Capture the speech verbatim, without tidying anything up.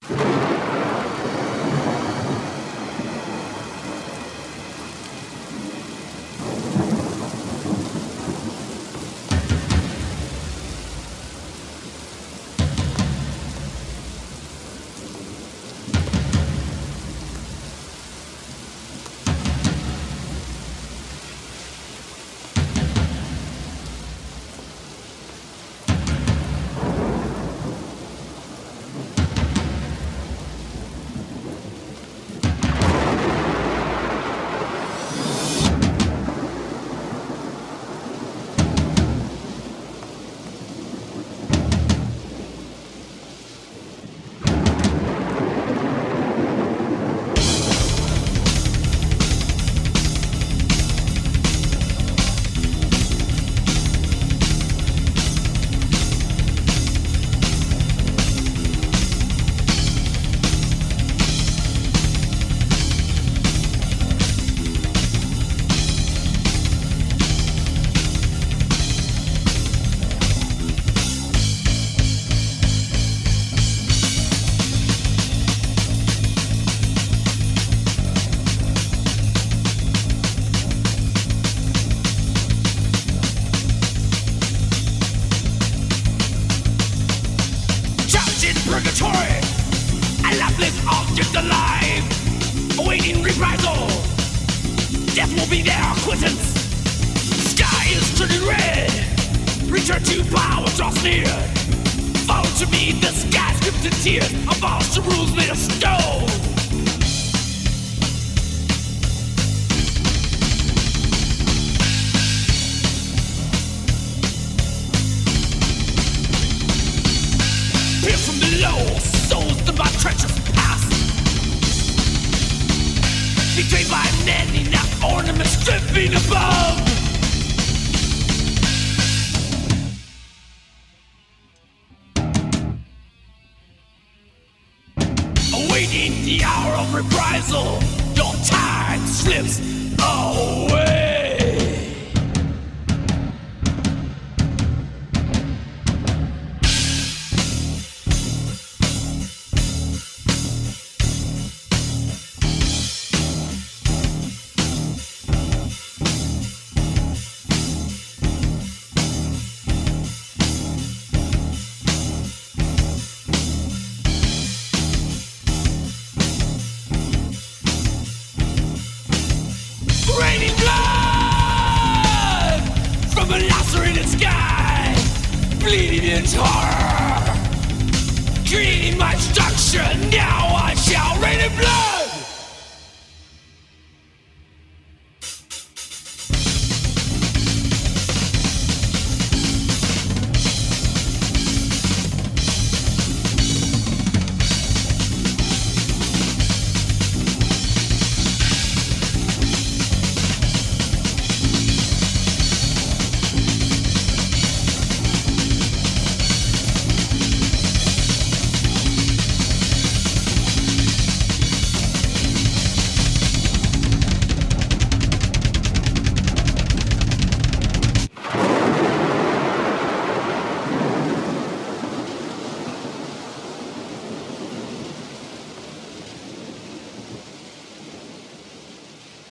Purgatory, a lifeless object alive, awaiting reprisal. Death will be their acquittance. Sky is turning red. Return to power draws near. Fall to me, the sky scripted tears. Abolish the rules made of stone. From below, souls to my treacherous past, betrayed by men enough ornaments stripping above. Awaiting the hour of reprisal, your time slips away. Raining blood from a lacerated sky, bleeding in horror, creating my destruction. Now I shall rain in blood.